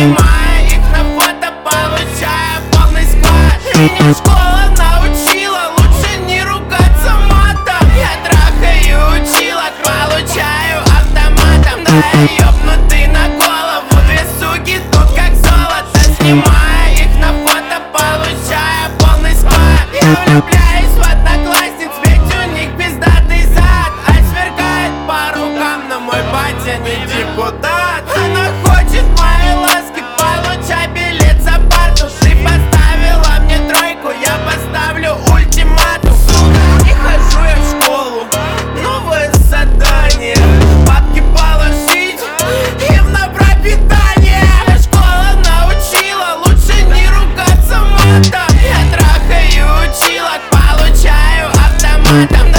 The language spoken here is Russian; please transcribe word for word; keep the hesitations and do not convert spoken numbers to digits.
Снимаю их на фото, получаю полный склад. Меня школа научила лучше не ругаться матом. Я трахаю училок, получаю автоматом. Да я ёбнутый на голову, две суки тут как золото. Снимаю их на фото, получаю полный склад. Я влюбляюсь в одноклассниц, ведь у них пиздатый зад. А сверкает по рукам, но мой батя не депутат. Она хочет моей ласки, получай билет за парту. Ты поставила мне тройку, я поставлю ультиматум. Сука, не хожу я в школу, новое задание. Бабки положить им на пропитание. Школа научила лучше не ругаться матом. Я трахаю училок, получаю автоматом.